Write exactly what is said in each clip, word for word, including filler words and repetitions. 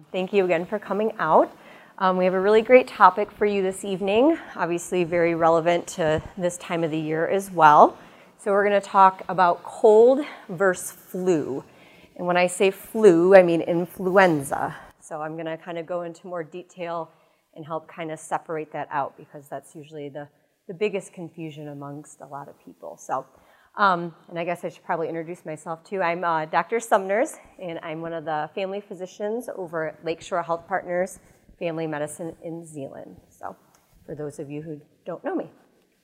thank you again for coming out. Um, we have a really great topic for you this evening, obviously very relevant to this time of the year as well. So we're going to talk about cold versus flu. And when I say flu, I mean influenza. So I'm going to kind of go into more detail and help kind of separate that out, because that's usually the, the biggest confusion amongst a lot of people. So, um, and I guess I should probably introduce myself too. I'm uh, Doctor Sumners, and I'm one of the family physicians over at Lakeshore Health Partners Family Medicine in Zeeland. So for those of you who don't know me.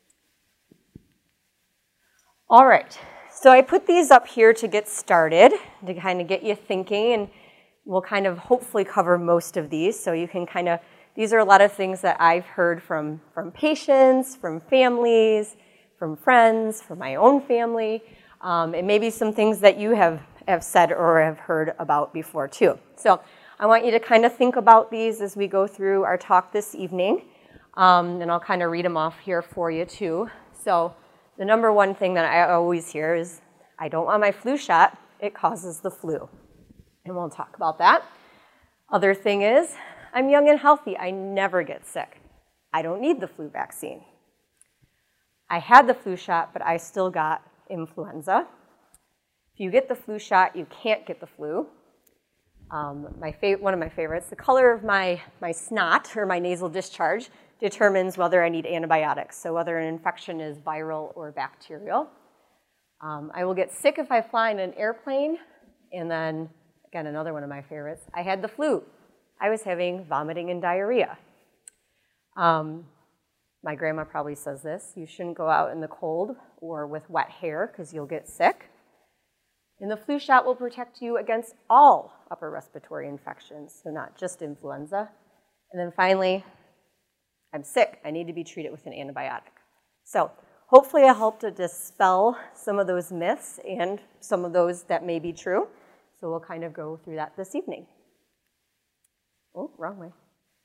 All right, so I put these up here to get started, to kind of get you thinking, and we'll kind of hopefully cover most of these. So you can kind of, these are a lot of things that I've heard from, from patients, from families, from friends, from my own family, um, and maybe some things that you have, have said or have heard about before too. So I want you to kind of think about these as we go through our talk this evening, um, and I'll kind of read them off here for you too. So the number one thing that I always hear is, I don't want my flu shot, it causes the flu. And we'll talk about that. Other thing is, I'm young and healthy, I never get sick. I don't need the flu vaccine. I had the flu shot, but I still got influenza. If you get the flu shot, you can't get the flu. Um, my fa- one of my favorites, the color of my, my snot, or my nasal discharge, determines whether I need antibiotics, so whether an infection is viral or bacterial. Um, I will get sick if I fly in an airplane, and then, again, another one of my favorites, I had the flu. I was having vomiting and diarrhea. Um, my grandma probably says this, you shouldn't go out in the cold or with wet hair because you'll get sick. And the flu shot will protect you against all upper respiratory infections, so not just influenza. And then finally, I'm sick, I need to be treated with an antibiotic. So hopefully I helped to dispel some of those myths and some of those that may be true. So we'll kind of go through that this evening. Oh, wrong way.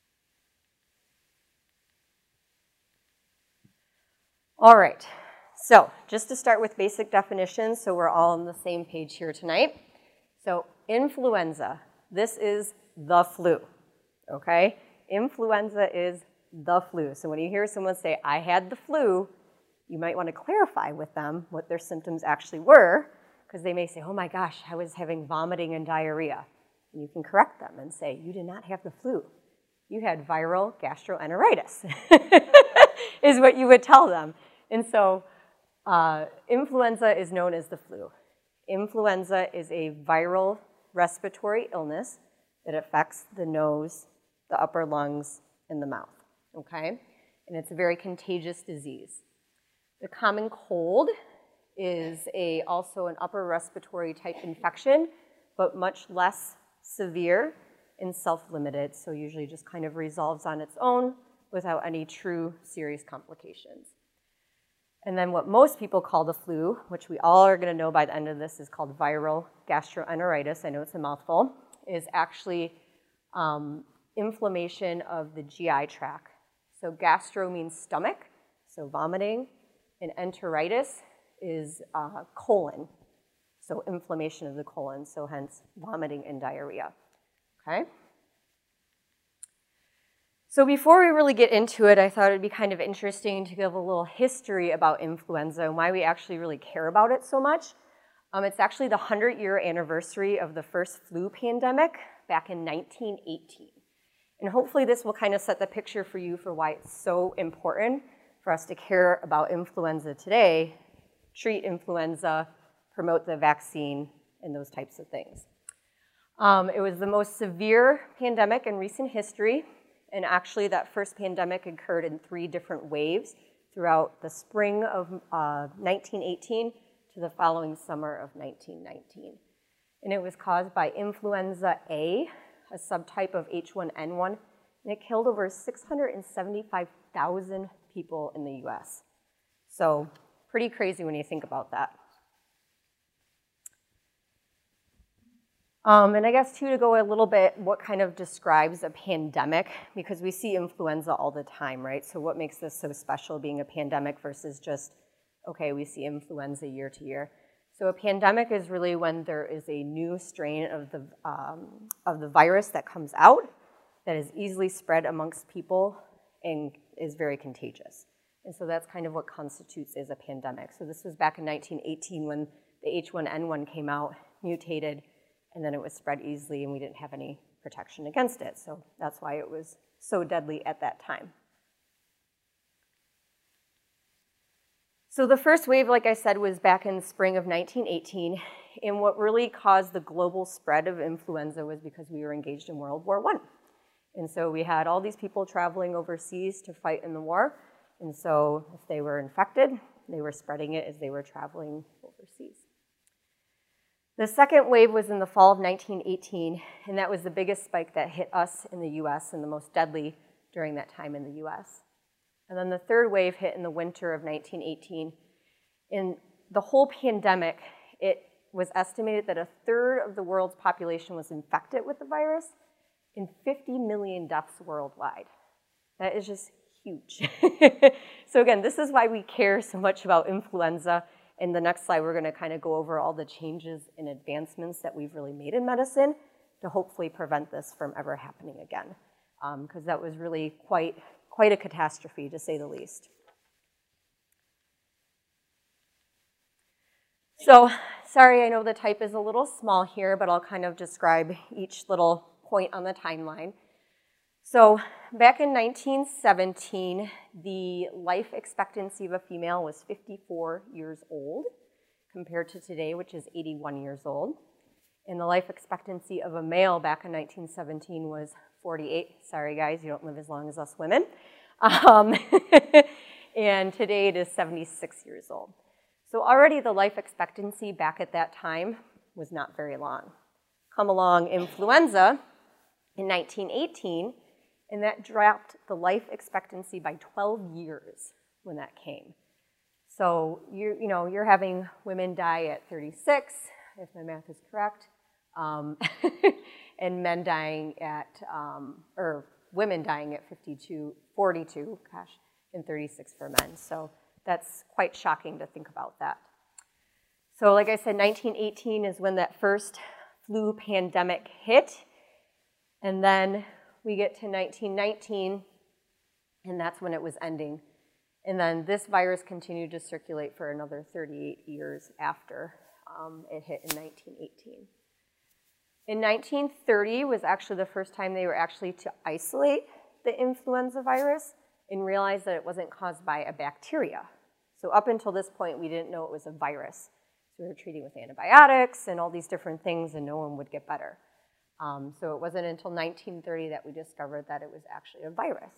All right, so just to start with basic definitions, so we're all on the same page here tonight. So influenza, this is the flu, okay? Influenza is the flu. So when you hear someone say, I had the flu, you might want to clarify with them what their symptoms actually were, because they may say, oh my gosh, I was having vomiting and diarrhea. And you can correct them and say, you did not have the flu. You had viral gastroenteritis, is what you would tell them. And so uh, influenza is known as the flu. Influenza is a viral respiratory illness that affects the nose, the upper lungs, and the mouth, okay? And it's a very contagious disease. The common cold is a, also an upper respiratory type infection, but much less severe and self-limited, so usually just kind of resolves on its own without any true serious complications. And then what most people call the flu, which we all are going to know by the end of this, is called viral gastroenteritis. I know it's a mouthful, is actually um, inflammation of the G I tract. So gastro means stomach, so vomiting, and enteritis is uh, colon, so inflammation of the colon, so hence vomiting and diarrhea, okay? So before we really get into it, I thought it'd be kind of interesting to give a little history about influenza and why we actually really care about it so much. Um, it's actually the hundred-year anniversary of the first flu pandemic back in nineteen eighteen. And hopefully this will kind of set the picture for you for why it's so important for us to care about influenza today, treat influenza, promote the vaccine, and those types of things. Um, it was the most severe pandemic in recent history. And actually, that first pandemic occurred in three different waves throughout the spring of uh, nineteen eighteen to the following summer of nineteen nineteen. And it was caused by influenza A, a subtype of H one N one, and it killed over six hundred seventy-five thousand people in the U S. So pretty crazy when you think about that. Um, and I guess, too, to go a little bit, what kind of describes a pandemic, because we see influenza all the time, right? So what makes this so special being a pandemic versus just, okay, we see influenza year to year. So a pandemic is really when there is a new strain of the, um, of the virus that comes out that is easily spread amongst people and is very contagious. And so that's kind of what constitutes as a pandemic. So this was back in nineteen eighteen when the H one N one came out, mutated, and then it was spread easily and we didn't have any protection against it. So that's why it was so deadly at that time. So the first wave, like I said, was back in the spring of nineteen eighteen, and what really caused the global spread of influenza was because we were engaged in World War One. And so we had all these people traveling overseas to fight in the war, and so if they were infected, they were spreading it as they were traveling overseas. The second wave was in the fall of nineteen eighteen, and that was the biggest spike that hit us in the U S and the most deadly during that time in the U S. And then the third wave hit in the winter of nineteen eighteen. In the whole pandemic, it was estimated that a third of the world's population was infected with the virus and fifty million deaths worldwide. That is just huge. So again, this is why we care so much about influenza. In the next slide, we're gonna kind of go over all the changes and advancements that we've really made in medicine to hopefully prevent this from ever happening again. Because um, that was really quite Quite a catastrophe, to say the least. So, sorry, I know the type is a little small here, but I'll kind of describe each little point on the timeline. So, back in nineteen seventeen, the life expectancy of a female was fifty-four years old, compared to today, which is eighty-one years old. And the life expectancy of a male back in nineteen seventeen was forty-eight. Sorry, guys, you don't live as long as us women. Um, and today it is seventy-six years old. So already the life expectancy back at that time was not very long. Come along influenza in nineteen eighteen, and that dropped the life expectancy by twelve years when that came. So you you know you're having women die at thirty-six, if my math is correct. Um, and men dying at, um, or women dying at fifty-two, forty-two, gosh, and thirty-six for men. So that's quite shocking to think about that. So like I said, nineteen eighteen is when that first flu pandemic hit. And then we get to nineteen nineteen, and that's when it was ending. And then this virus continued to circulate for another thirty-eight years after um, it hit in nineteen eighteen. In nineteen thirty was actually the first time they were actually to isolate the influenza virus and realize that it wasn't caused by a bacteria. So up until this point, we didn't know it was a virus. So we were treating with antibiotics and all these different things, and no one would get better. Um, so it wasn't until nineteen thirty that we discovered that it was actually a virus.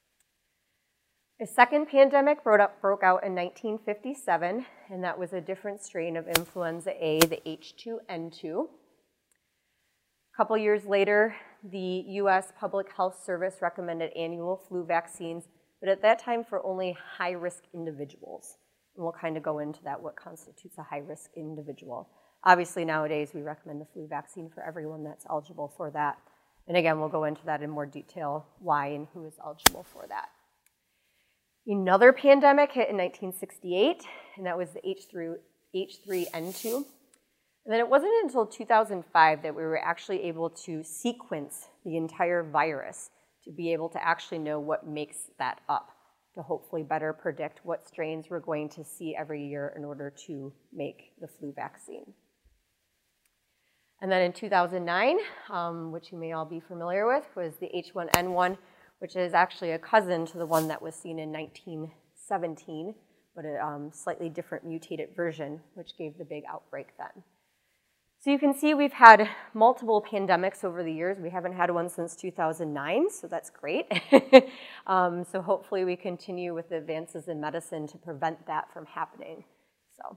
A second pandemic broke, up, broke out in nineteen fifty-seven, and that was a different strain of influenza A, the H two N two. A couple years later, the U S Public Health Service recommended annual flu vaccines, but at that time for only high-risk individuals. And we'll kind of go into that, what constitutes a high-risk individual. Obviously, nowadays, we recommend the flu vaccine for everyone that's eligible for that. And again, we'll go into that in more detail, why and who is eligible for that. Another pandemic hit in nineteen sixty-eight, and that was the H three N two. And then it wasn't until two thousand five that we were actually able to sequence the entire virus to be able to actually know what makes that up, to hopefully better predict what strains we're going to see every year in order to make the flu vaccine. And then in two thousand nine, um, which you may all be familiar with, was the H one N one, which is actually a cousin to the one that was seen in nineteen seventeen, but a um, slightly different mutated version, which gave the big outbreak then. So you can see we've had multiple pandemics over the years. We haven't had one since two thousand nine, so that's great. um, so hopefully we continue with the advances in medicine to prevent that from happening. So,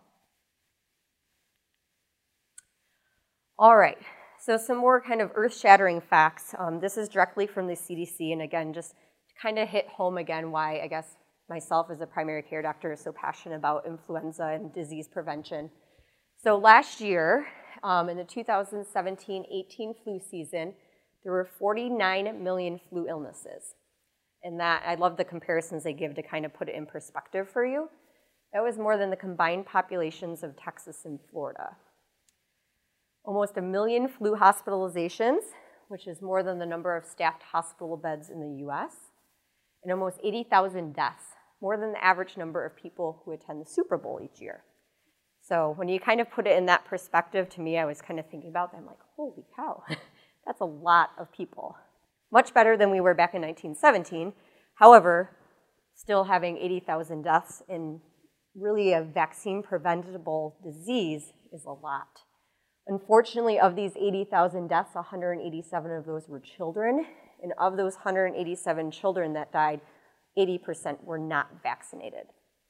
all right. So some more kind of earth-shattering facts. Um, this is directly from the C D C, and again, just to kind of hit home again why I guess myself as a primary care doctor is so passionate about influenza and disease prevention. So last year, um, in the two thousand seventeen eighteen flu season, there were forty-nine million flu illnesses. And that, I love the comparisons they give to kind of put it in perspective for you. That was more than the combined populations of Texas and Florida. Almost a million flu hospitalizations, which is more than the number of staffed hospital beds in the U S, and almost eighty thousand deaths, more than the average number of people who attend the Super Bowl each year. So when you kind of put it in that perspective, to me, I was kind of thinking about that. I'm like, holy cow, that's a lot of people. Much better than we were back in nineteen seventeen. However, still having eighty thousand deaths in really a vaccine-preventable disease is a lot. Unfortunately, of these eighty thousand deaths, one hundred eighty-seven of those were children. And of those one hundred eighty-seven children that died, eighty percent were not vaccinated.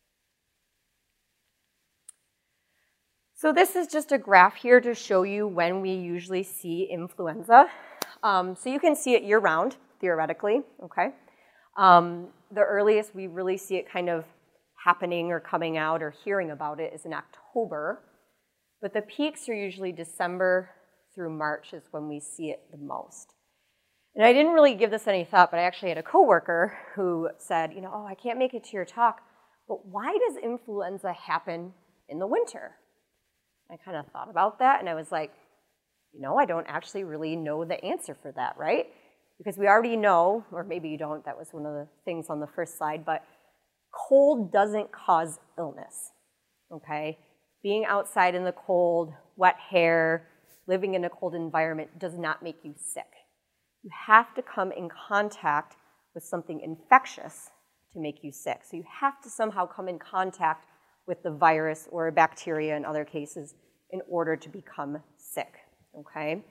So this is just a graph here to show you when we usually see influenza. Um, so you can see it year-round, theoretically, okay? Um, the earliest we really see it kind of happening or coming out or hearing about it is in October. But the peaks are usually December through March is when we see it the most. And I didn't really give this any thought, but I actually had a coworker who said, you know, oh, I can't make it to your talk, but why does influenza happen in the winter? I kind of thought about that, and I was like, you know, I don't actually really know the answer for that, right? Because we already know, or maybe you don't, that was one of the things on the first slide, but cold doesn't cause illness, okay? Being outside in the cold, wet hair, living in a cold environment does not make you sick. You have to come in contact with something infectious to make you sick. So you have to somehow come in contact with the virus or a bacteria in other cases in order to become sick, okay?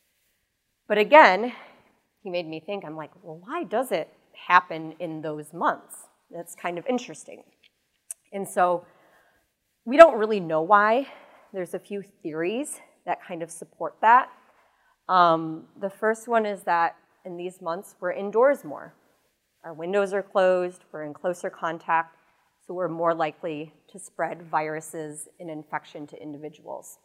But again, he made me think, I'm like, well, why does it happen in those months? That's kind of interesting. And so we don't really know why. There's a few theories that kind of support that. Um, the first one is that in these months, we're indoors more. Our windows are closed, we're in closer contact, so we're more likely to spread viruses and infection to individuals.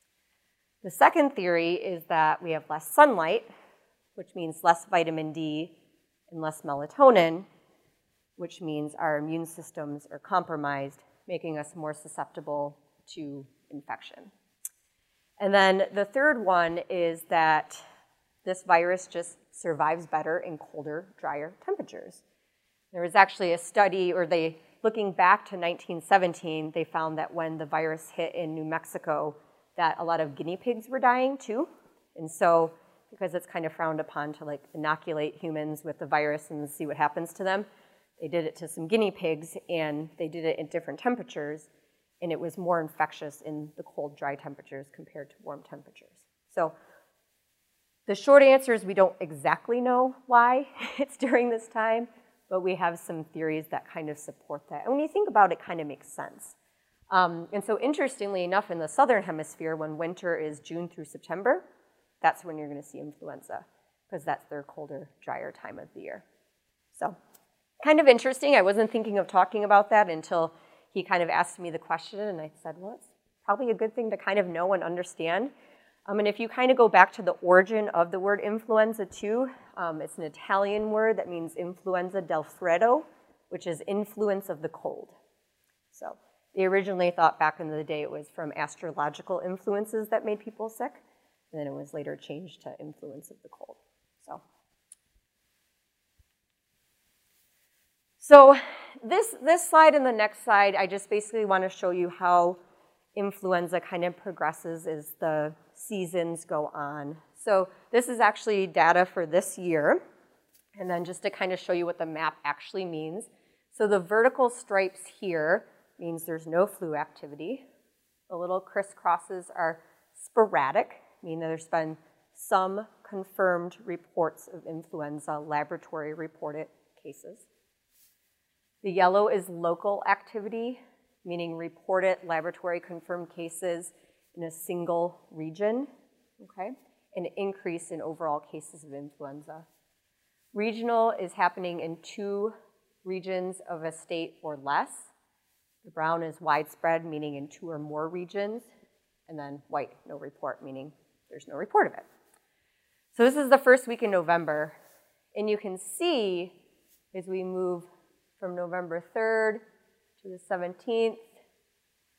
The second theory is that we have less sunlight, which means less vitamin D and less melatonin, which means our immune systems are compromised, making us more susceptible to infection. And then the third one is that this virus just survives better in colder, drier temperatures. There was actually a study, or they, looking back to nineteen seventeen, they found that when the virus hit in New Mexico, that a lot of guinea pigs were dying too. And so, because it's kind of frowned upon to like inoculate humans with the virus and see what happens to them, they did it to some guinea pigs, and they did it at different temperatures, and it was more infectious in the cold, dry temperatures compared to warm temperatures. So the short answer is we don't exactly know why it's during this time, but we have some theories that kind of support that. And when you think about it, it kind of makes sense. Um, and so interestingly enough, in the southern hemisphere, when winter is June through September, that's when you're going to see influenza, because that's their colder, drier time of the year. So kind of interesting. I wasn't thinking of talking about that until he kind of asked me the question, and I said, well, it's probably a good thing to kind of know and understand. Um, and if you kind of go back to the origin of the word influenza too, um, it's an Italian word that means influenza del freddo, which is influence of the cold. So they originally thought back in the day it was from astrological influences that made people sick, and then it was later changed to influence of the cold. So. So this, this slide and the next slide, I just basically want to show you how influenza kind of progresses as the seasons go on. So this is actually data for this year, and then just to kind of show you what the map actually means. So the vertical stripes here means there's no flu activity. The little crisscrosses are sporadic, meaning there's been some confirmed reports of influenza, laboratory reported cases. The yellow is local activity, meaning reported laboratory confirmed cases in a single region, okay? An increase in overall cases of influenza. Regional is happening in two regions of a state or less. The brown is widespread, meaning in two or more regions. And then white, no report, meaning there's no report of it. So this is the first week in November. And you can see as we move from November third to the seventeenth,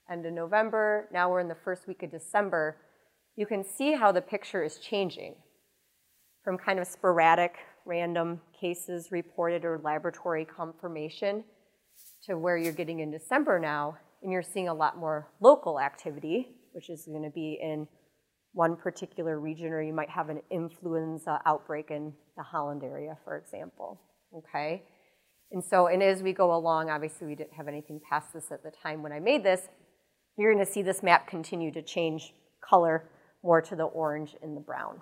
end of November, now we're in the first week of December, you can see how the picture is changing from kind of sporadic, random cases reported or laboratory confirmation to where you're getting in December now, and you're seeing a lot more local activity, which is going to be in one particular region, or you might have an influenza outbreak in the Holland area, for example, okay? And so, and as we go along, obviously we didn't have anything past this at the time when I made this, you're going to see this map continue to change color more to the orange and the brown.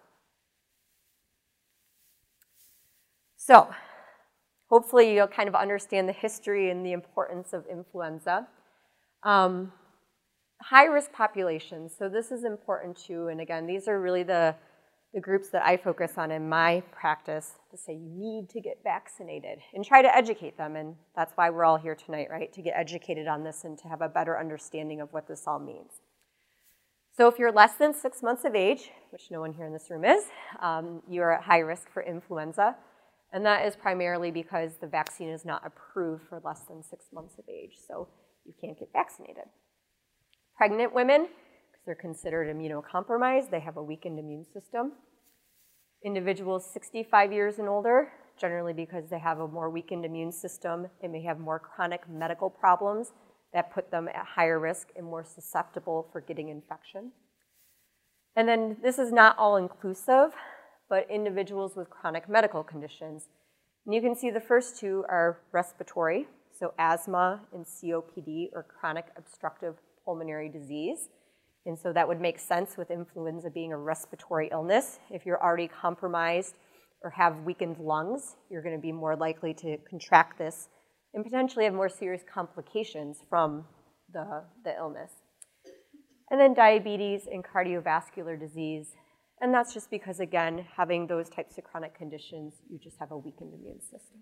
So, hopefully you'll kind of understand the history and the importance of influenza. Um, high-risk populations, so this is important too, and again, these are really the, the groups that I focus on in my practice to say you need to get vaccinated and try to educate them, and that's why we're all here tonight, right, to get educated on this and to have a better understanding of what this all means. So if you're less than six months of age, which no one here in this room is, um, you're at high risk for influenza, and that is primarily because the vaccine is not approved for less than six months of age, so you can't get vaccinated. Pregnant women, because they're considered immunocompromised, they have a weakened immune system. Individuals sixty-five years and older, generally because they have a more weakened immune system, they may have more chronic medical problems that put them at higher risk and more susceptible for getting infection. And then this is not all inclusive, but individuals with chronic medical conditions. And you can see the first two are respiratory, so asthma and C O P D, or chronic obstructive pulmonary disease. And so that would make sense with influenza being a respiratory illness. If you're already compromised or have weakened lungs, you're going to be more likely to contract this and potentially have more serious complications from the, the illness. And then diabetes and cardiovascular disease. And that's just because, again, having those types of chronic conditions, you just have a weakened immune system.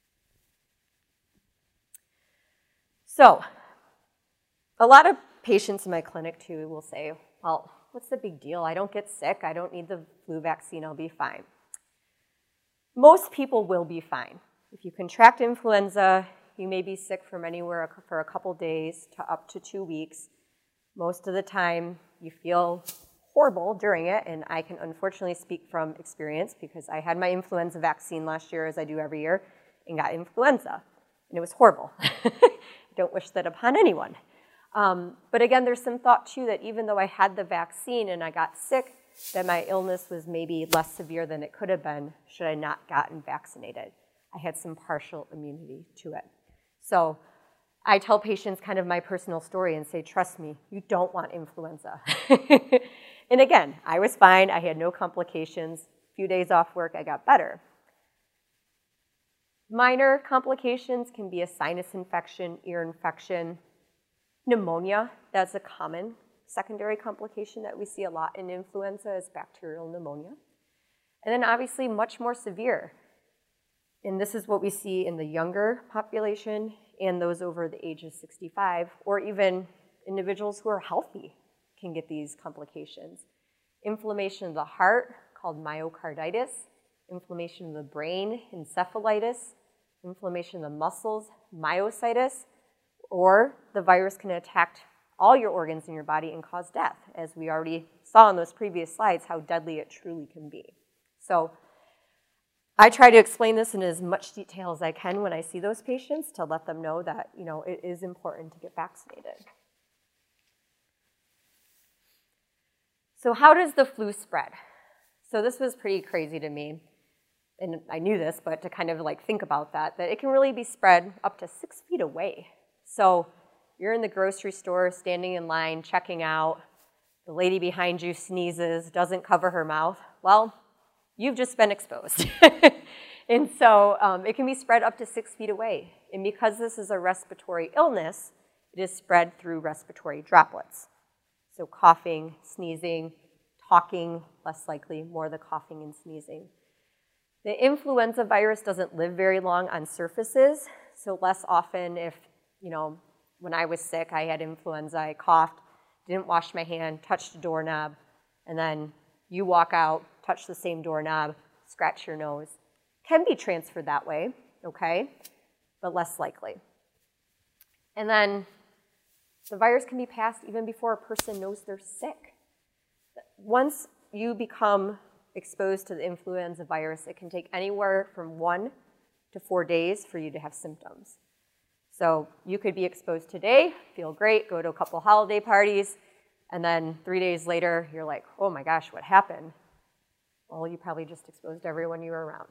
So, a lot of patients in my clinic, too, will say, well, what's the big deal? I don't get sick. I don't need the flu vaccine. I'll be fine. Most people will be fine. If you contract influenza, you may be sick from anywhere for a couple days to up to two weeks. Most of the time, you feel horrible during it, and I can unfortunately speak from experience because I had my influenza vaccine last year, as I do every year, and got influenza, and it was horrible. Don't wish that upon anyone. Um, but again, there's some thought, too, that even though I had the vaccine and I got sick, that my illness was maybe less severe than it could have been should I not gotten vaccinated. I had some partial immunity to it. So I tell patients kind of my personal story and say, trust me, you don't want influenza. And again, I was fine. I had no complications. A few days off work, I got better. Minor complications can be a sinus infection, ear infection, pneumonia. That's a common secondary complication that we see a lot in influenza is bacterial pneumonia. And then obviously much more severe. And this is what we see in the younger population and those over the age of sixty-five, or even individuals who are healthy can get these complications. Inflammation of the heart, called myocarditis, inflammation of the brain, encephalitis, inflammation of the muscles, myositis, or the virus can attack all your organs in your body and cause death, as we already saw in those previous slides how deadly it truly can be. So I try to explain this in as much detail as I can when I see those patients to let them know that, you know, it is important to get vaccinated. So how does the flu spread? So this was pretty crazy to me, and I knew this, but to kind of like think about that, that it can really be spread up to six feet away. So you're in the grocery store, standing in line, checking out, the lady behind you sneezes, doesn't cover her mouth. Well, you've just been exposed. And so um, it can be spread up to six feet away. And because this is a respiratory illness, it is spread through respiratory droplets. So coughing, sneezing, talking, less likely, more the coughing and sneezing. The influenza virus doesn't live very long on surfaces, so less often if, you know, when I was sick, I had influenza, I coughed, didn't wash my hand, touched a doorknob, and then you walk out, touch the same doorknob, scratch your nose. Can be transferred that way, okay, but less likely. And then The virus can be passed even before a person knows they're sick. Once you become exposed to the influenza virus, it can take anywhere from one to four days for you to have symptoms. So you could be exposed today, feel great, go to a couple holiday parties, and then three days later, you're like, oh my gosh, what happened? Well, you probably just exposed everyone you were around.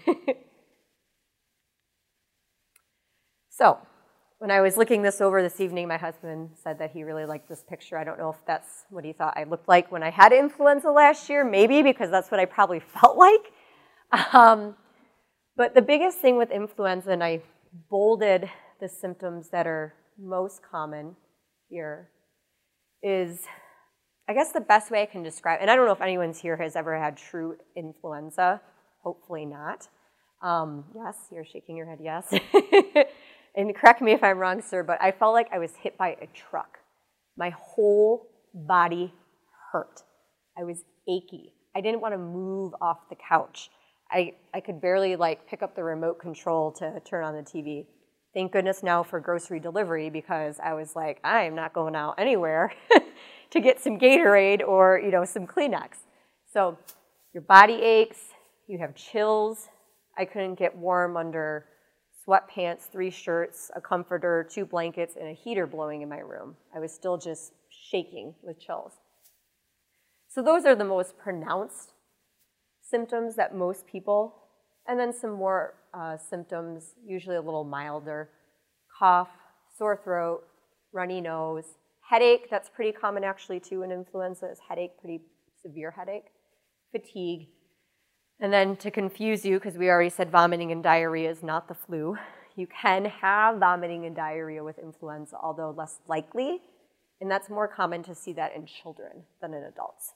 So when I was looking this over this evening, my husband said that he really liked this picture. I don't know if that's what he thought I looked like when I had influenza last year, maybe, because that's what I probably felt like. Um, but the biggest thing with influenza, and I bolded the symptoms that are most common here, is, I guess the best way I can describe, and I don't know if anyone's here has ever had true influenza, hopefully not. Um, yes, you're shaking your head, yes. And correct me if I'm wrong, sir, but I felt like I was hit by a truck. My whole body hurt. I was achy. I didn't want to move off the couch. I, I could barely like pick up the remote control to turn on the T V. Thank goodness now for grocery delivery, because I was like, I am not going out anywhere to get some Gatorade or, you know, some Kleenex. So your body aches, you have chills. I couldn't get warm under sweatpants, three shirts, a comforter, two blankets, and a heater blowing in my room. I was still just shaking with chills. So those are the most pronounced symptoms that most people, and then some more uh, symptoms, usually a little milder: cough, sore throat, runny nose, headache. That's pretty common actually too in influenza, is headache, pretty severe headache, fatigue. And then to confuse you, because we already said vomiting and diarrhea is not the flu, you can have vomiting and diarrhea with influenza, although less likely, and that's more common to see that in children than in adults.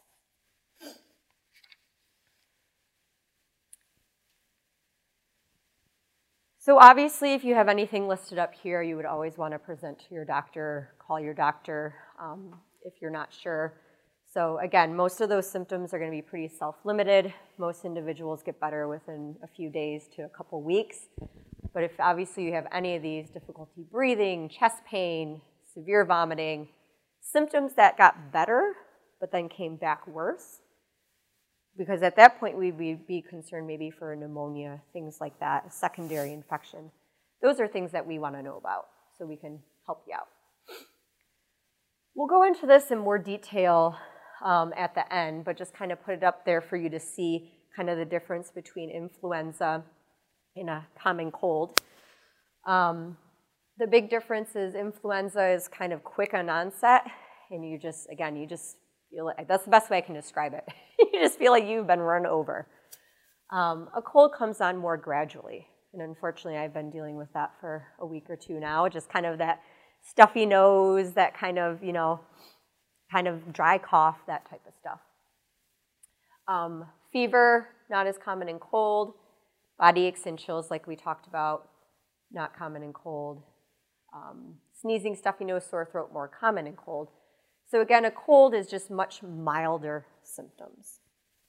So obviously, if you have anything listed up here, you would always want to present to your doctor, call your doctor um, if you're not sure. So again, most of those symptoms are going to be pretty self-limited. Most individuals get better within a few days to a couple weeks. But if obviously you have any of these, difficulty breathing, chest pain, severe vomiting, symptoms that got better but then came back worse, because at that point we'd be concerned maybe for pneumonia, things like that, a secondary infection. Those are things that we want to know about so we can help you out. We'll go into this in more detail um, at the end, but just kind of put it up there for you to see kind of the difference between influenza and a common cold. Um, the big difference is influenza is kind of quick on onset, and you just, again, you just feel like, that's the best way I can describe it. You just feel like you've been run over. Um, a cold comes on more gradually, and unfortunately I've been dealing with that for a week or two now, just kind of that stuffy nose, that kind of, you know, kind of dry cough, that type of stuff. Um, fever, not as common in cold. Body aches and chills, like we talked about, not common in cold. Um, sneezing, stuffy nose, sore throat, more common in cold. So again, a cold is just much milder symptoms.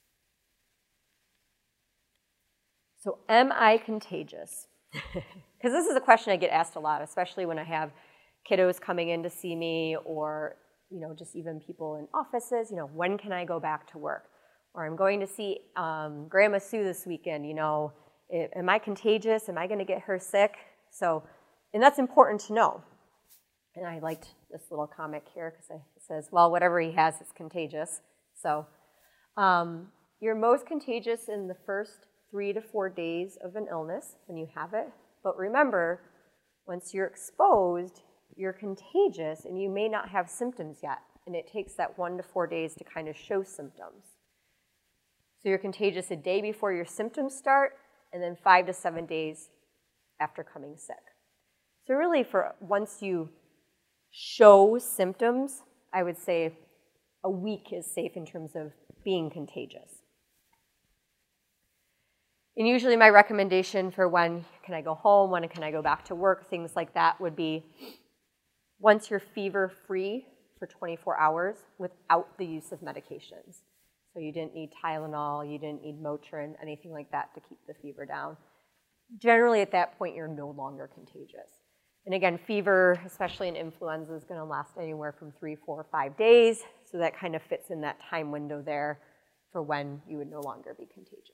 So am I contagious? Because this is a question I get asked a lot, especially when I have kiddos coming in to see me, or, you know, just even people in offices, you know, when can I go back to work? Or I'm going to see um, Grandma Sue this weekend, you know, it, am I contagious? Am I going to get her sick? So, and that's important to know. And I liked this little comic here because it says, well, whatever he has is contagious. So um, you're most contagious in the first three to four days of an illness when you have it. But remember, once you're exposed, you're contagious and you may not have symptoms yet. And it takes that one to four days to kind of show symptoms. So you're contagious a day before your symptoms start, and then five to seven days after coming sick. So really, for once you show symptoms, I would say a week is safe in terms of being contagious. And usually my recommendation for when can I go home, when can I go back to work, things like that would be once you're fever-free for twenty-four hours without the use of medications. So you didn't need Tylenol, you didn't need Motrin, anything like that to keep the fever down. Generally at that point, you're no longer contagious. And again, fever, especially in influenza, is going to last anywhere from three, four, five days. So that kind of fits in that time window there for when you would no longer be contagious.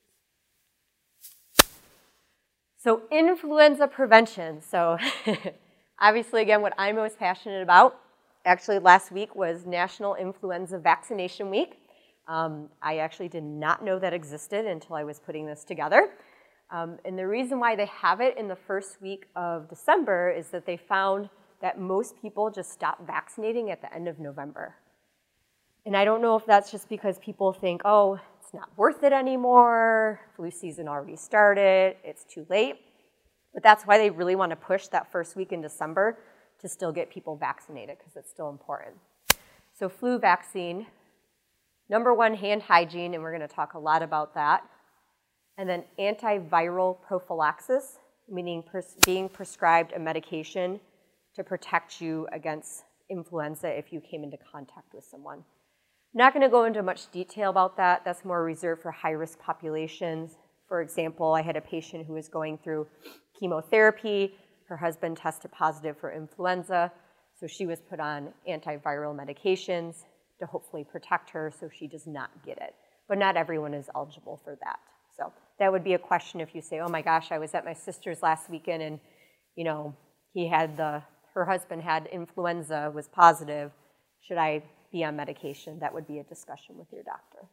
So influenza prevention. So obviously, again, what I'm most passionate about, actually last week was National Influenza Vaccination Week. Um, I actually did not know that existed until I was putting this together. Um, and the reason why they have it in the first week of December is that they found that most people just stop vaccinating at the end of November. And I don't know if that's just because people think, oh, it's not worth it anymore, flu season already started, it's too late. But that's why they really want to push that first week in December to still get people vaccinated, because it's still important. So flu vaccine, number one, hand hygiene, and we're going to talk a lot about that. And then antiviral prophylaxis, meaning pres- being prescribed a medication to protect you against influenza if you came into contact with someone. I'm not going to go into much detail about that. That's more reserved for high-risk populations. For example, I had a patient who was going through chemotherapy. Her husband tested positive for influenza, so she was put on antiviral medications to hopefully protect her so she does not get it. But not everyone is eligible for that. So that would be a question if you say, oh my gosh, I was at my sister's last weekend and, you know, he had the, her husband had influenza, was positive. Should I be on medication? That would be a discussion with your doctor.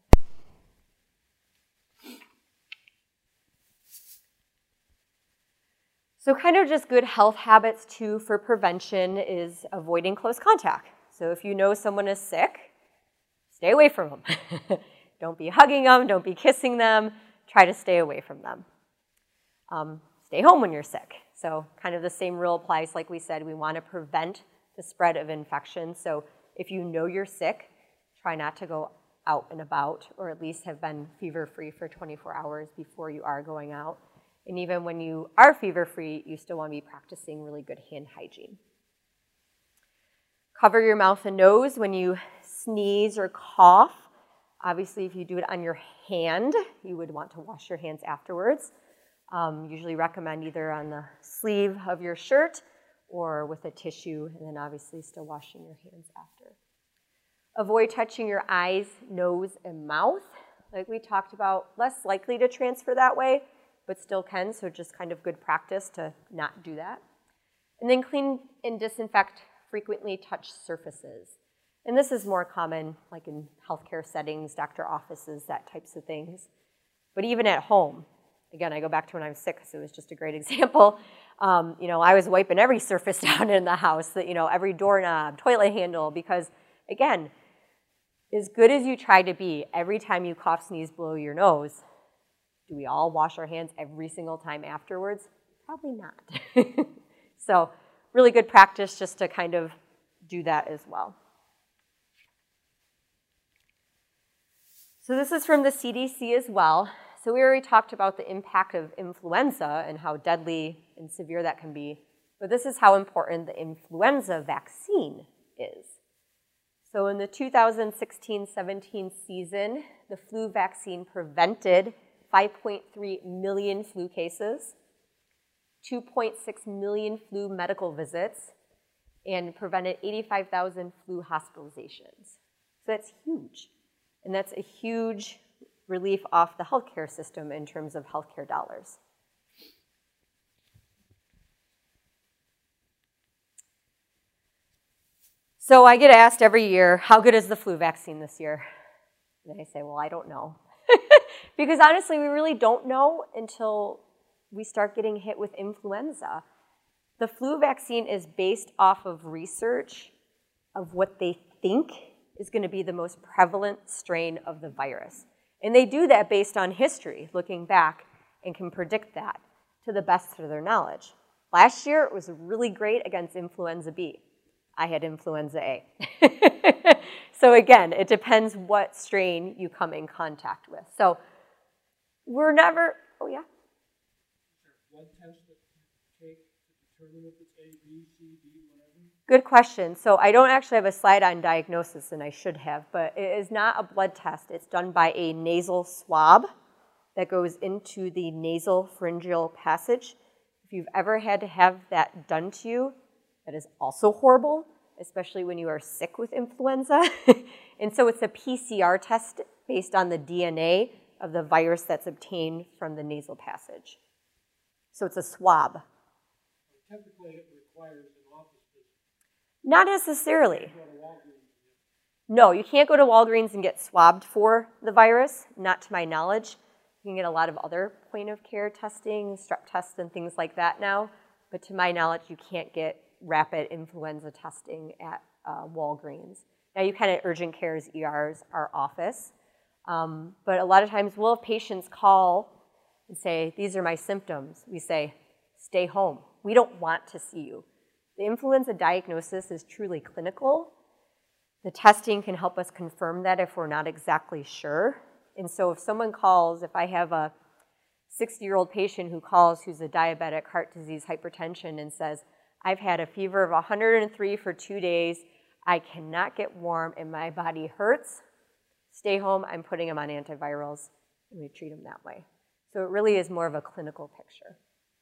So kind of just good health habits too for prevention is avoiding close contact. So if you know someone is sick, stay away from them. Don't be hugging them, don't be kissing them. Try to stay away from them. Um, stay home when you're sick. So kind of the same rule applies. Like we said, we want to prevent the spread of infection. So if you know you're sick, try not to go out and about, or at least have been fever-free for twenty-four hours before you are going out. And even when you are fever-free, you still want to be practicing really good hand hygiene. Cover your mouth and nose when you sneeze or cough. Obviously, if you do it on your hand, you would want to wash your hands afterwards. Um, usually recommend either on the sleeve of your shirt or with a tissue, and then obviously still washing your hands after. Avoid touching your eyes, nose, and mouth. Like we talked about, less likely to transfer that way, but still can, so just kind of good practice to not do that. And then clean and disinfect frequently touched surfaces. And this is more common like in healthcare settings, doctor offices, that types of things. But even at home, again, I go back to when I was sick because it was just a great example. Um, you know, I was wiping every surface down in the house, that, you know, every doorknob, toilet handle, because again, as good as you try to be, every time you cough, sneeze, blow your nose, do we all wash our hands every single time afterwards? Probably not. So really good practice just to kind of do that as well. So this is from the C D C as well. So we already talked about the impact of influenza and how deadly and severe that can be. But this is how important the influenza vaccine is. So in the two thousand sixteen seventeen season, the flu vaccine prevented five point three million flu cases, two point six million flu medical visits, and prevented eighty-five thousand flu hospitalizations. So that's huge. And that's a huge relief off the healthcare system in terms of healthcare dollars. So I get asked every year, how good is the flu vaccine this year? And I say, well, I don't know. Because honestly, we really don't know until we start getting hit with influenza. The flu vaccine is based off of research of what they think is going to be the most prevalent strain of the virus. And they do that based on history, looking back, and can predict that to the best of their knowledge. Last year, it was really great against influenza B. I had influenza A. So again, it depends what strain you come in contact with. So we're never, oh yeah? Blood test that you take to determine if it's A, B, C, D, whatever? Good question. So I don't actually have a slide on diagnosis, and I should have, but it is not a blood test. It's done by a nasal swab that goes into the nasal pharyngeal passage. If you've ever had to have that done to you, That is also horrible, especially when you are sick with influenza. And so it's a P C R test based on the D N A of the virus that's obtained from the nasal passage. So it's a swab. Typically, it requires an office visit. Not necessarily. Go to Walgreens. No, you can't go to Walgreens and get swabbed for the virus, not to my knowledge. You can get a lot of other point of care testing, strep tests and things like that now, but to my knowledge, you can't get rapid influenza testing at uh, Walgreens. Now you kind of urgent cares, E Rs, our office, um, but a lot of times we'll have patients call and say, these are my symptoms. We say, stay home. We don't want to see you. The influenza diagnosis is truly clinical. The testing can help us confirm that if we're not exactly sure. And so if someone calls, if I have a sixty-year-old patient who calls who's a diabetic, heart disease, hypertension, and says, I've had a fever of one hundred three for two days, I cannot get warm, and my body hurts, stay home, I'm putting them on antivirals, and we treat them that way. So it really is more of a clinical picture.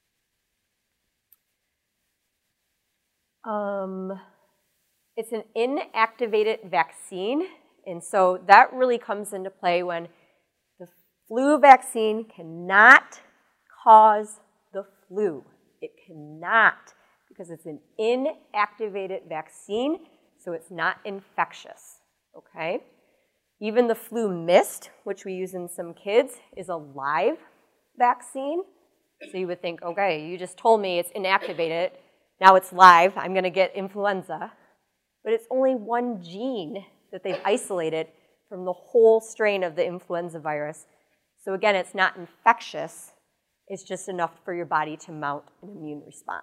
Um, it's an inactivated vaccine, and so that really comes into play when the flu vaccine cannot cause the flu. It cannot, because it's an inactivated vaccine, so it's not infectious, okay? Even the flu mist, which we use in some kids, is a live vaccine. So you would think, okay, you just told me it's inactivated, now it's live, I'm gonna get influenza. But it's only one gene that they've isolated from the whole strain of the influenza virus. So again, it's not infectious, it's just enough for your body to mount an immune response.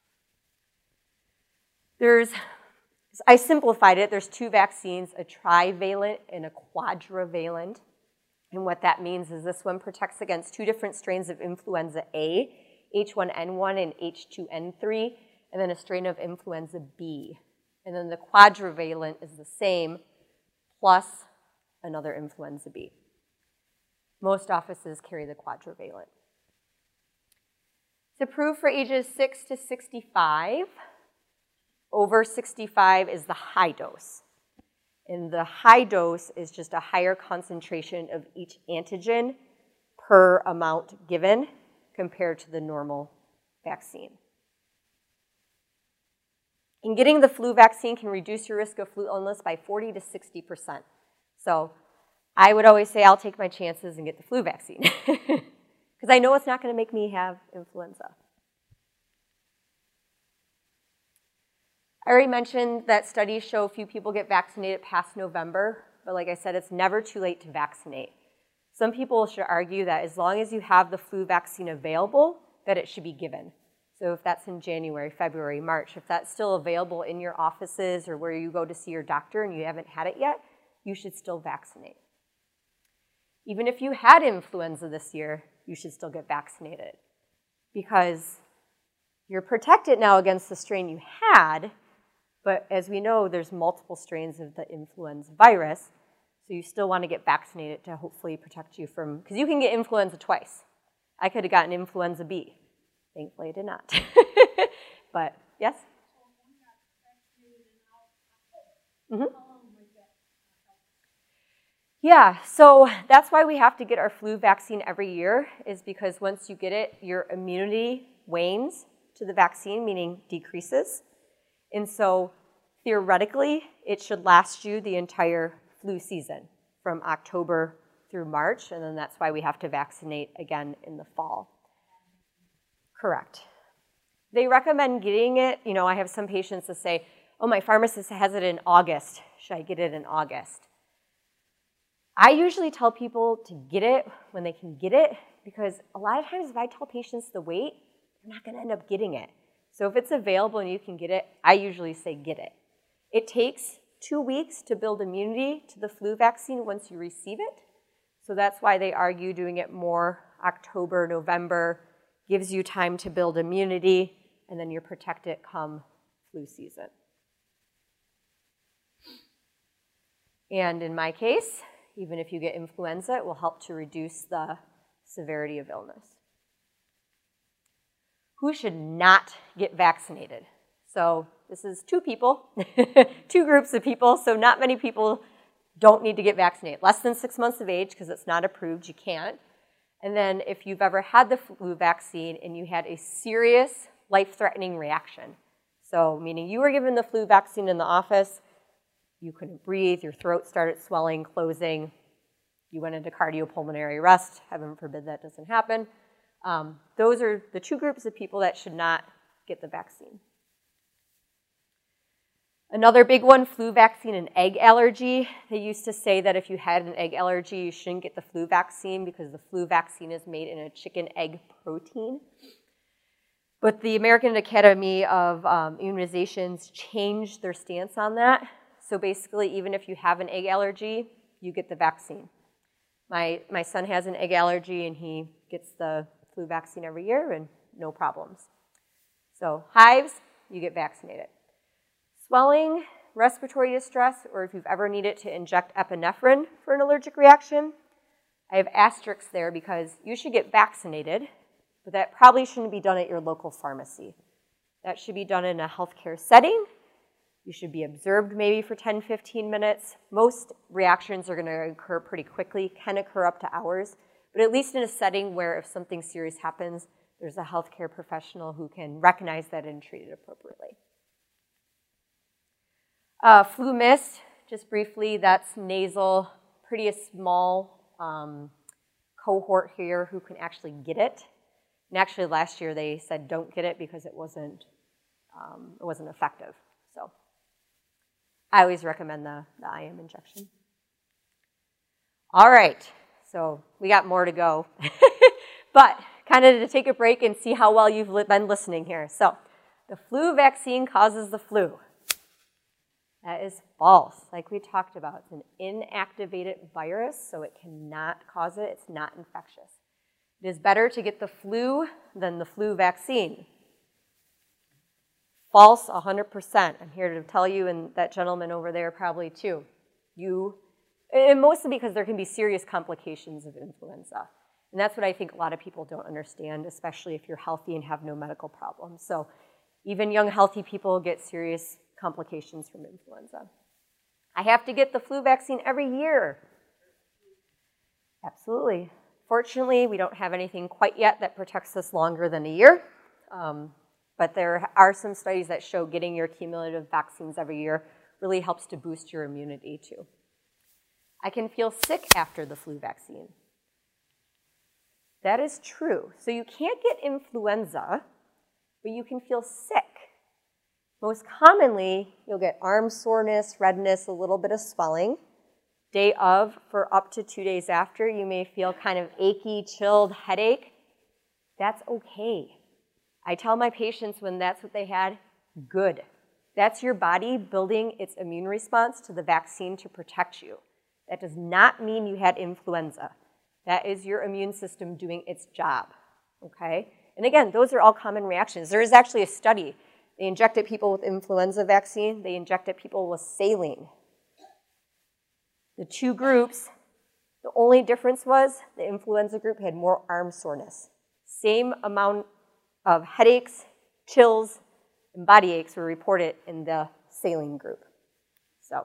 There's, I simplified it, there's two vaccines, a trivalent and a quadrivalent. And what that means is this one protects against two different strains of influenza A, H one N one and H two N three, and then a strain of influenza B. And then the quadrivalent is the same, plus another influenza B. Most offices carry the quadrivalent. It's approved for ages six to sixty-five. Over sixty-five is the high dose. And the high dose is just a higher concentration of each antigen per amount given compared to the normal vaccine. And getting the flu vaccine can reduce your risk of flu illness by forty to sixty percent. So I would always say I'll take my chances and get the flu vaccine because I know it's not going to make me have influenza. I already mentioned that studies show few people get vaccinated past November, but like I said, it's never too late to vaccinate. Some people should argue that as long as you have the flu vaccine available, that it should be given. So if that's in January, February, March, if that's still available in your offices or where you go to see your doctor and you haven't had it yet, you should still vaccinate. Even if you had influenza this year, you should still get vaccinated because you're protected now against the strain you had, but as we know, there's multiple strains of the influenza virus, so you still want to get vaccinated to hopefully protect you from, because you can get influenza twice. I could have gotten influenza B. Thankfully, I did not. But, yes? Mm-hmm. Yeah, so that's why we have to get our flu vaccine every year, is because once you get it, your immunity wanes to the vaccine, meaning decreases. And so theoretically, it should last you the entire flu season from October through March, and then that's why we have to vaccinate again in the fall. Correct. They recommend getting it, you know, I have some patients that say, oh, my pharmacist has it in August. Should I get it in August? I usually tell people to get it when they can get it, because a lot of times if I tell patients to wait, they're not going to end up getting it. So if it's available and you can get it, I usually say get it. It takes two weeks to build immunity to the flu vaccine once you receive it. So that's why they argue doing it more October, November, gives you time to build immunity, and then you're protected come flu season. And in my case, even if you get influenza, it will help to reduce the severity of illness. Who should not get vaccinated? So this is two people, two groups of people, so not many people don't need to get vaccinated. Less than six months of age, because it's not approved, you can't. And then if you've ever had the flu vaccine and you had a serious life-threatening reaction, so meaning you were given the flu vaccine in the office, you couldn't breathe, your throat started swelling, closing, you went into cardiopulmonary arrest, heaven forbid that doesn't happen. Um, those are the two groups of people that should not get the vaccine. Another big one, flu vaccine and egg allergy. They used to say that if you had an egg allergy, you shouldn't get the flu vaccine because the flu vaccine is made in a chicken egg protein. But the American Academy of um, Immunizations changed their stance on that. So basically, even if you have an egg allergy, you get the vaccine. My, my son has an egg allergy, and he gets the flu vaccine every year, and no problems. So hives, you get vaccinated. Swelling, respiratory distress, or if you've ever needed to inject epinephrine for an allergic reaction, I have asterisks there because you should get vaccinated, but that probably shouldn't be done at your local pharmacy. That should be done in a healthcare setting. You should be observed maybe for ten, fifteen minutes. Most reactions are going to occur pretty quickly, can occur up to hours, but at least in a setting where if something serious happens, there's a healthcare professional who can recognize that and treat it appropriately. Uh, flu mist, just briefly, that's nasal, pretty small um, cohort here who can actually get it. And actually last year they said don't get it because it wasn't, um, it wasn't effective. So I always recommend the, the I M injection. All right, so we got more to go. But kind of to take a break and see how well you've li- been listening here. So the flu vaccine causes the flu. That is false, like we talked about. It's an inactivated virus, so it cannot cause it. It's not infectious. It is better to get the flu than the flu vaccine. False, one hundred percent. I'm here to tell you, and that gentleman over there probably too. You, and mostly because there can be serious complications of influenza. And that's what I think a lot of people don't understand, especially if you're healthy and have no medical problems. So even young, healthy people get serious complications from influenza. I have to get the flu vaccine every year. Absolutely. Fortunately, we don't have anything quite yet that protects us longer than a year. Um, but there are some studies that show getting your cumulative vaccines every year really helps to boost your immunity too. I can feel sick after the flu vaccine. That is true. So you can't get influenza, but you can feel sick. Most commonly, you'll get arm soreness, redness, a little bit of swelling. Day of, for up to two days after, you may feel kind of achy, chilled headache. That's okay. I tell my patients when that's what they had, good. That's your body building its immune response to the vaccine to protect you. That does not mean you had influenza. That is your immune system doing its job, okay? And again, those are all common reactions. There is actually a study. They injected people with influenza vaccine. They injected people with saline. The two groups, the only difference was the influenza group had more arm soreness. Same amount of headaches, chills, and body aches were reported in the saline group. So,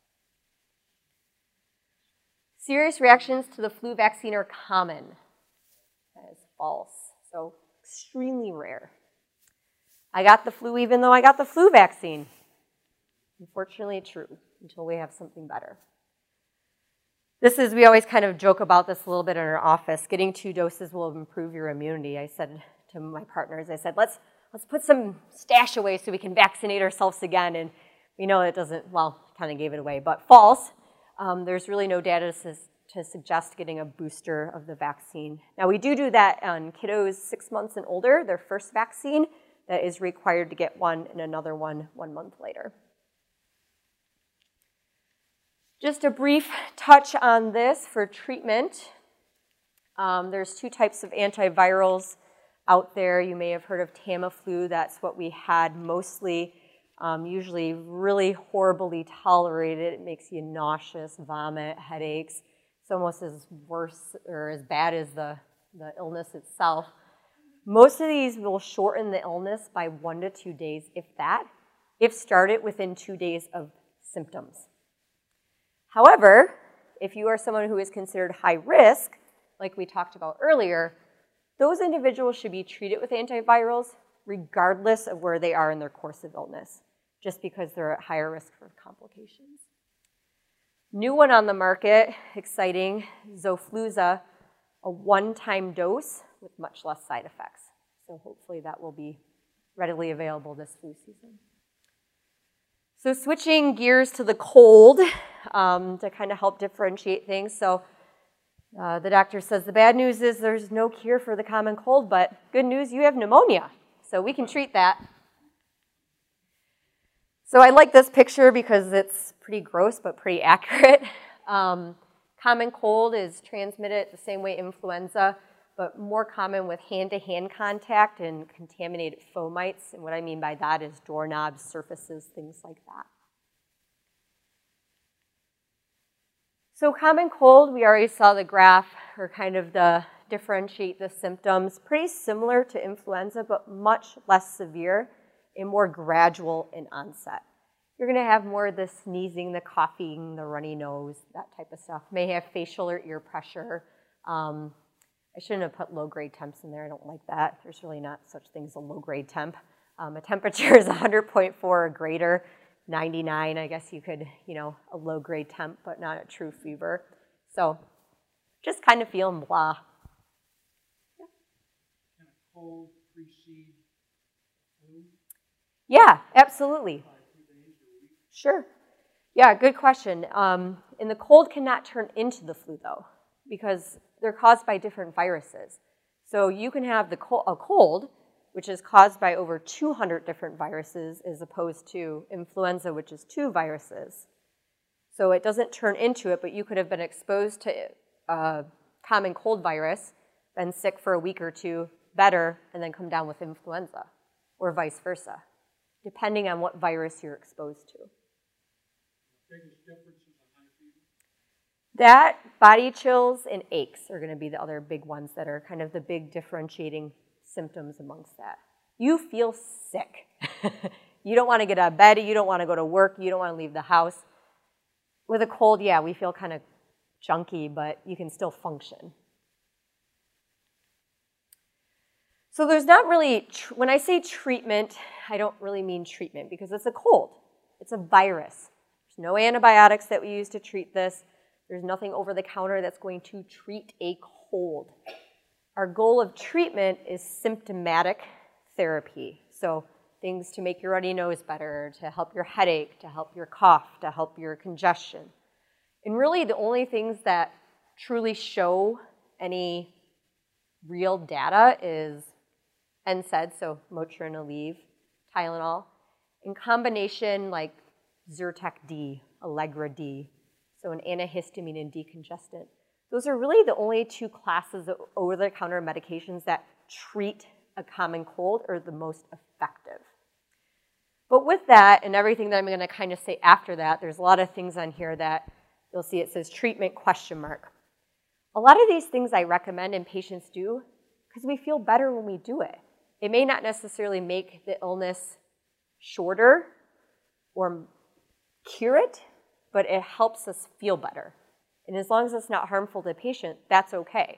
serious reactions to the flu vaccine are common. That is false. So, extremely rare. I got the flu even though I got the flu vaccine. Unfortunately, true, until we have something better. This is, we always kind of joke about this a little bit in our office. Getting two doses will improve your immunity. I said to my partners, I said, let's, let's put some stash away so we can vaccinate ourselves again. And we know it doesn't, well, kind of gave it away, but false. Um, there's really no data to, to suggest getting a booster of the vaccine. Now, we do do that on kiddos six months and older, their first vaccine. That is required to get one and another one one month later. Just a brief touch on this for treatment. Um, there's two types of antivirals out there. You may have heard of Tamiflu. That's what we had mostly, um, usually really horribly tolerated. It makes you nauseous, vomit, headaches. It's almost as worse or as bad as the, the illness itself. Most of these will shorten the illness by one to two days, if that, if started within two days of symptoms. However, if you are someone who is considered high risk, like we talked about earlier, those individuals should be treated with antivirals regardless of where they are in their course of illness, just because they're at higher risk for complications. New one on the market, exciting, Xofluza, a one-time dose with much less side effects. So hopefully that will be readily available this flu season. So switching gears to the cold um, to kind of help differentiate things. So uh, the doctor says the bad news is there's no cure for the common cold, but good news, you have pneumonia. So we can treat that. So I like this picture because it's pretty gross but pretty accurate. Um, common cold is transmitted the same way influenza, but more common with hand-to-hand contact and contaminated fomites. And what I mean by that is doorknobs, surfaces, things like that. So common cold, we already saw the graph, or kind of the differentiate the symptoms. Pretty similar to influenza, but much less severe and more gradual in onset. You're going to have more of the sneezing, the coughing, the runny nose, that type of stuff. May have facial or ear pressure. Um, I shouldn't have put low-grade temps in there. I don't like that. There's really not such thing as a low-grade temp. Um, a temperature is one hundred point four or greater. ninety-nine, I guess you could, you know, a low-grade temp, but not a true fever. So just kind of feeling blah. Can a cold precede flu? Yeah, absolutely. Sure. Yeah, good question. Um, and the cold cannot turn into the flu, though, because they're caused by different viruses. So you can have the co- a cold, which is caused by over two hundred different viruses, as opposed to influenza, which is two viruses. So it doesn't turn into it, but you could have been exposed to a common cold virus, been sick for a week or two, better, and then come down with influenza, or vice versa, depending on what virus you're exposed to. Biggest difference is a high fever? That, body chills, and aches are going to be the other big ones that are kind of the big differentiating symptoms amongst that. You feel sick. You don't want to get out of bed. You don't want to go to work. You don't want to leave the house. With a cold, yeah, we feel kind of junky, but you can still function. So there's not really, tr- when I say treatment, I don't really mean treatment because it's a cold. It's a virus. There's no antibiotics that we use to treat this. There's nothing over the counter that's going to treat a cold. Our goal of treatment is symptomatic therapy. So things to make your runny nose better, to help your headache, to help your cough, to help your congestion. And really the only things that truly show any real data is N SAIDs, so Motrin, Aleve, Tylenol, in combination like Zyrtec D, Allegra D, so an antihistamine and decongestant. Those are really the only two classes of over-the-counter medications that treat a common cold or the most effective. But with that and everything that I'm going to kind of say after that, there's a lot of things on here that you'll see it says treatment question mark. A lot of these things I recommend and patients do because we feel better when we do it. It may not necessarily make the illness shorter or cure it, but it helps us feel better. And as long as it's not harmful to the patient, that's okay.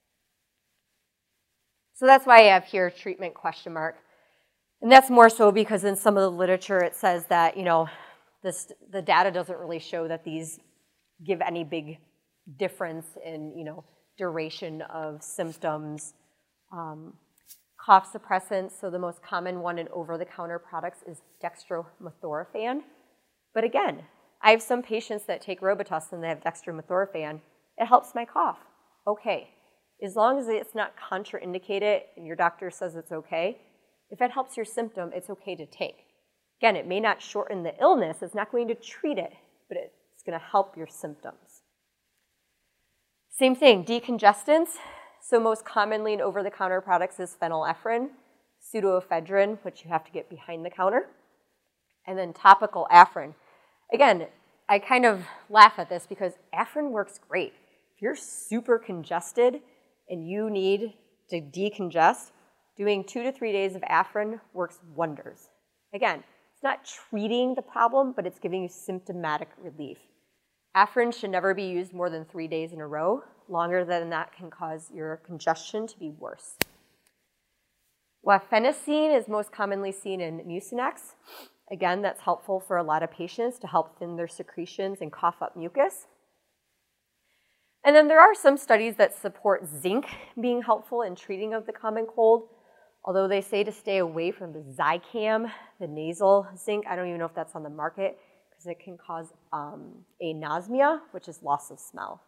So that's why I have here treatment question mark. And that's more so because in some of the literature it says that, you know, this, the data doesn't really show that these give any big difference in, you know, duration of symptoms. Um, cough suppressants, so the most common one in over-the-counter products is dextromethorphan. But again, I have some patients that take Robitussin and they have dextromethorphan. It helps my cough. Okay. As long as it's not contraindicated and your doctor says it's okay, if it helps your symptom, it's okay to take. Again, it may not shorten the illness. It's not going to treat it, but it's going to help your symptoms. Same thing, decongestants. So most commonly in over-the-counter products is phenylephrine, pseudoephedrine, which you have to get behind the counter, and then topical Afrin. Again, I kind of laugh at this because Afrin works great. If you're super congested and you need to decongest, Doing two to three days of Afrin works wonders. Again, it's not treating the problem, but it's giving you symptomatic relief. Afrin should never be used more than three days in a row. Longer than that can cause your congestion to be worse. Guaifenesin is most commonly seen in Mucinex. Again, that's helpful for a lot of patients to help thin their secretions and cough up mucus. And then there are some studies that support zinc being helpful in treating of the common cold, although they say to stay away from the Zicam, the nasal zinc. I don't even know if that's on the market because it can cause um, anosmia, which is loss of smell.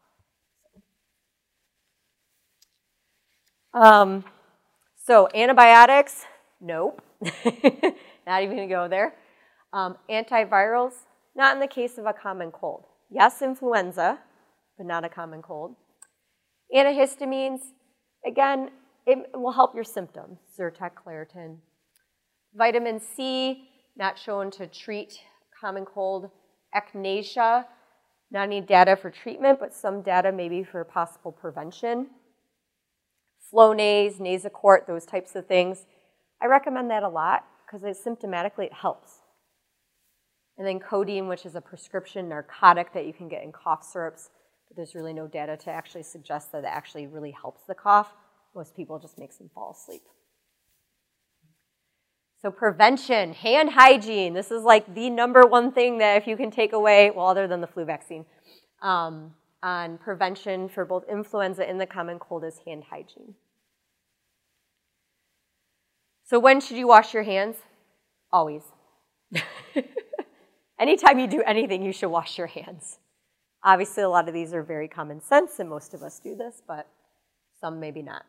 Um, so antibiotics, nope, not even gonna go there. Um, antivirals, not in the case of a common cold. Yes, influenza, but not a common cold. Antihistamines, again, it will help your symptoms, Zyrtec, Claritin. Vitamin C, not shown to treat common cold. Echinacea, not any data for treatment, but some data maybe for possible prevention. Flonase, Nasacort, those types of things. I recommend that a lot because it symptomatically it helps. And then codeine, which is a prescription narcotic that you can get in cough syrups, but there's really no data to actually suggest that it actually really helps the cough. Most people just makes them fall asleep. So prevention, hand hygiene. This is like the number one thing that if you can take away, well, other than the flu vaccine, um, on prevention for both influenza and the common cold is hand hygiene. So when should you wash your hands? Always. Anytime you do anything, you should wash your hands. Obviously, a lot of these are very common sense, and most of us do this, but some maybe not.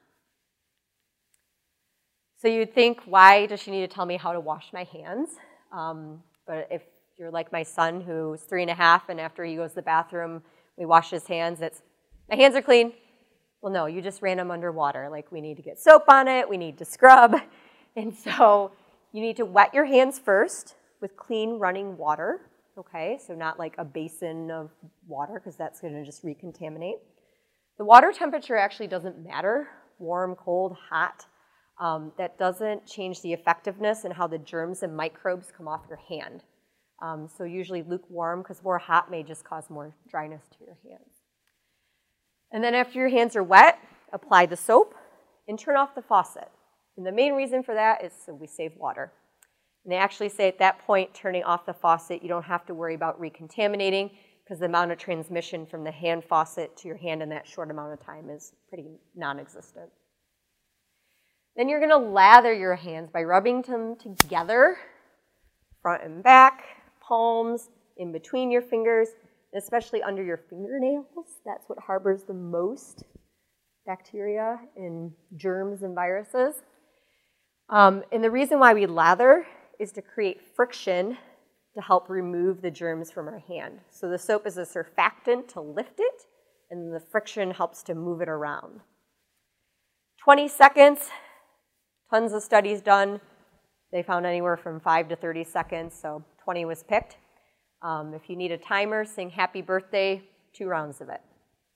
So you'd think, why does she need to tell me how to wash my hands? Um, but if you're like my son, who's three and a half, and after he goes to the bathroom, we wash his hands, it's, my hands are clean. Well, no, you just ran them under water. Like, we need to get soap on it, we need to scrub. And so you need to wet your hands first with clean running water, okay? So not like a basin of water, because that's gonna just recontaminate. The water temperature actually doesn't matter, warm, cold, hot. Um, that doesn't change the effectiveness and how the germs and microbes come off your hand. Um, so usually lukewarm, because more hot may just cause more dryness to your hands. And then after your hands are wet, apply the soap and turn off the faucet. And the main reason for that is so we save water. And they actually say at that point, turning off the faucet, you don't have to worry about recontaminating because the amount of transmission from the hand faucet to your hand in that short amount of time is pretty non-existent. Then you're gonna lather your hands by rubbing them together, front and back, palms, in between your fingers, especially under your fingernails. That's what harbors the most bacteria and germs and viruses. Um, and the reason why we lather is to create friction to help remove the germs from our hand. So the soap is a surfactant to lift it, and the friction helps to move it around. twenty seconds, tons of studies done. They found anywhere from five to thirty seconds, so twenty was picked. Um, if you need a timer, sing happy birthday, two rounds of it.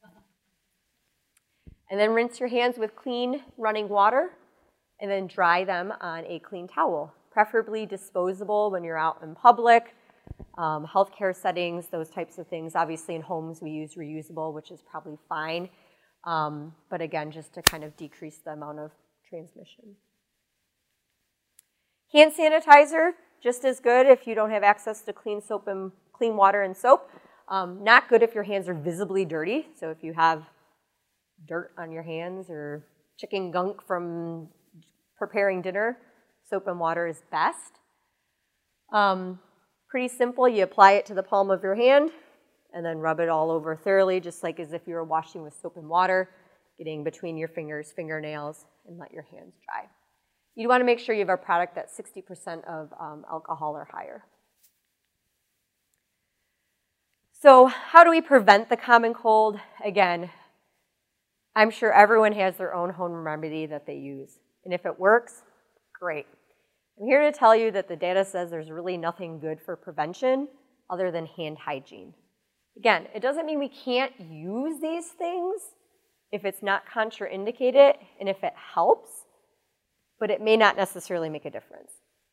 And then rinse your hands with clean running water, and then dry them on a clean towel, preferably disposable when you're out in public, um, healthcare settings, those types of things. Obviously in homes we use reusable, which is probably fine. Um, but again, just to kind of decrease the amount of transmission. Hand sanitizer, just as good if you don't have access to clean soap and clean water and soap. Um, not good if your hands are visibly dirty. So if you have dirt on your hands or chicken gunk from preparing dinner, soap and water is best. Um, pretty simple. You apply it to the palm of your hand and then rub it all over thoroughly, just like as if you were washing with soap and water, getting between your fingers, fingernails, and let your hands dry. You want to make sure you have a product that's sixty percent of um, alcohol or higher. So how do we prevent the common cold? Again, I'm sure everyone has their own home remedy that they use. And if it works, great. I'm here to tell you that the data says there's really nothing good for prevention other than hand hygiene. Again, it doesn't mean we can't use these things if it's not contraindicated and if it helps. but it may not necessarily make a difference.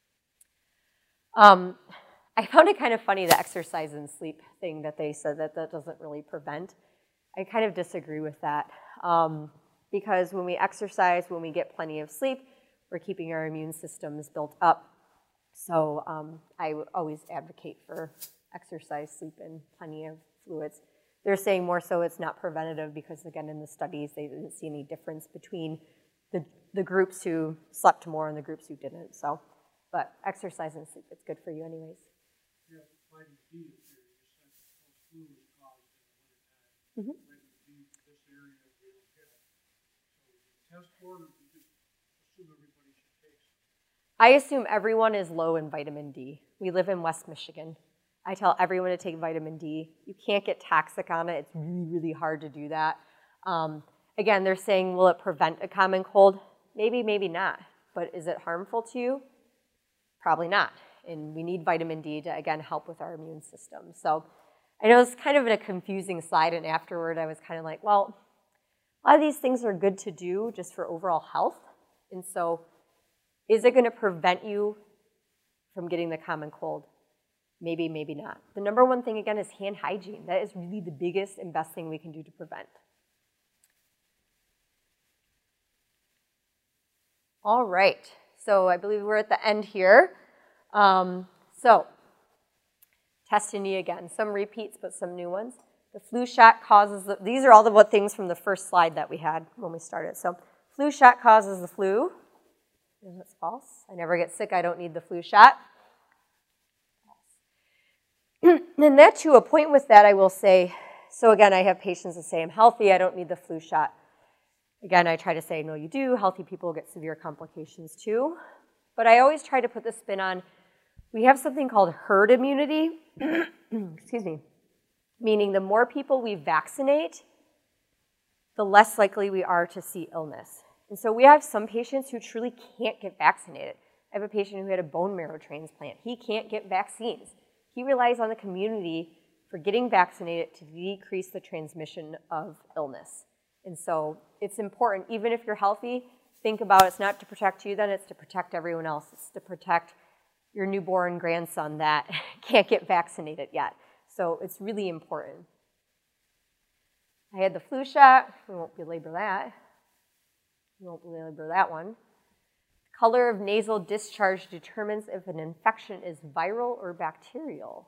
Um, I found it kind of funny, the exercise and sleep thing that they said that that doesn't really prevent. I kind of disagree with that um, because when we exercise, when we get plenty of sleep, we're keeping our immune systems built up. So um, I always advocate for exercise, sleep, and plenty of fluids. They're saying more so it's not preventative because, again, in the studies, they didn't see any difference between the, the groups who slept more and the groups who didn't. So, but exercise and sleep, it's good for you anyways. Yeah, vitamin D is there. You said most flu is caused in the wintertime. Mm-hmm. Vitamin D, this area we don't get. So test for it, or you just assume everybody should take some? I assume everyone is low in vitamin D. We live in West Michigan. I tell everyone to take vitamin D. You can't get toxic on it. It's really, really hard to do that. Um, again, they're saying, will it prevent a common cold? Maybe, maybe not. But is it harmful to you? Probably not. And we need vitamin D to, again, help with our immune system. So I know it's kind of a confusing slide, and afterward I was kind of like, well, a lot of these things are good to do just for overall health. And so is it going to prevent you from getting the common cold? Maybe, maybe not. The number one thing, again, is hand hygiene. That is really the biggest and best thing we can do to prevent. All right. So I believe we're at the end here. Um, so testing you again. Some repeats, but some new ones. The flu shot causes, the, these are all the what things from the first slide that we had when we started. So flu shot causes the flu. And that's false. I never get sick. I don't need the flu shot. And that to a point with that, I will say, so again, I have patients that say, I'm healthy, I don't need the flu shot. Again, I try to say, no, you do. Healthy people get severe complications too. But I always try to put the spin on, we have something called herd immunity, excuse me, meaning the more people we vaccinate, the less likely we are to see illness. And so we have some patients who truly can't get vaccinated. I have a patient who had a bone marrow transplant. He can't get vaccines. He relies on the community for getting vaccinated to decrease the transmission of illness. And so it's important, even if you're healthy, think about it's not to protect you then, it's to protect everyone else. It's to protect your newborn grandson that can't get vaccinated yet. So it's really important. I had the flu shot. We won't belabor that. We won't belabor that one. Color of nasal discharge determines if an infection is viral or bacterial.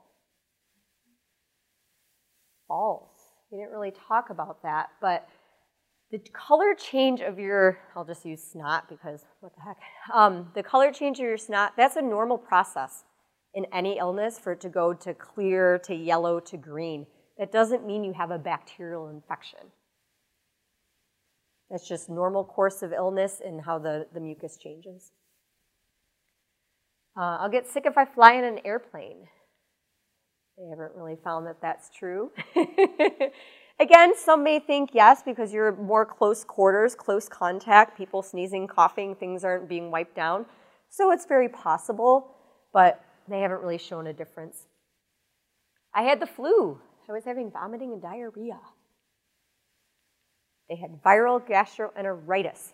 False. We didn't really talk about that, but the color change of your, I'll just use snot because what the heck. Um, the color change of your snot, that's a normal process in any illness for it to go to clear, to yellow, to green. That doesn't mean you have a bacterial infection. That's just normal course of illness and how the, the mucus changes. Uh, I'll get sick if I fly in an airplane. They haven't really found that that's true. Again, some may think yes, because you're more close quarters, close contact, people sneezing, coughing, things aren't being wiped down. So it's very possible, but they haven't really shown a difference. I had the flu. I was having vomiting and diarrhea. They had viral gastroenteritis.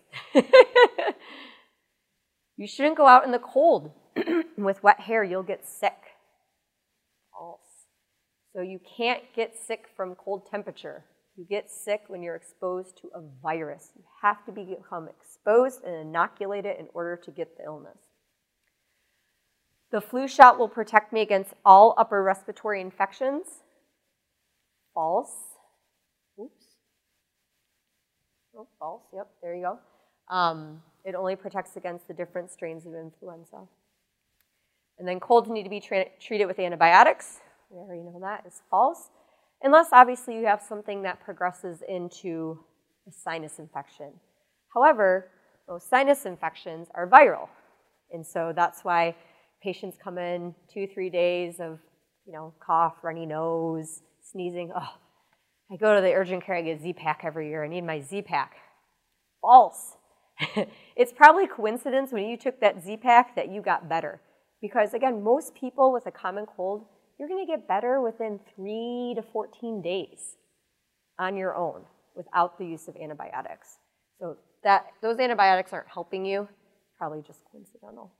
You shouldn't go out in the cold with wet hair. You'll get sick. False. So you can't get sick from cold temperature. You get sick when you're exposed to a virus. You have to become exposed and inoculated in order to get the illness. The flu shot will protect me against all upper respiratory infections. False. Oops. Oh, false. Yep, there you go. Um, it only protects against the different strains of influenza. And then colds need to be tra- treated with antibiotics. We already know that is false. Unless, obviously, you have something that progresses into a sinus infection. However, most sinus infections are viral. And so that's why patients come in two, three days of, you know, cough, runny nose, sneezing. Oh, I go to the urgent care, I get Z-Pak every year. I need my Z-Pak. False. It's probably coincidence when you took that Z-Pak that you got better. Because, again, most people with a common cold, you're going to get better within three to fourteen days on your own without the use of antibiotics. So that those antibiotics aren't helping you. probably just coincidental.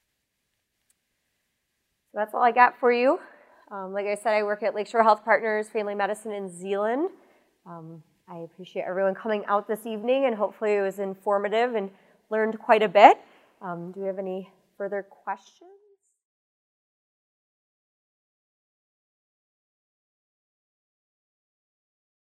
So that's all I got for you. Um, like I said, I work at Lakeshore Health Partners Family Medicine in Zeeland. Um, I appreciate everyone coming out this evening, and hopefully it was informative and learned quite a bit. Um, do we have any further questions?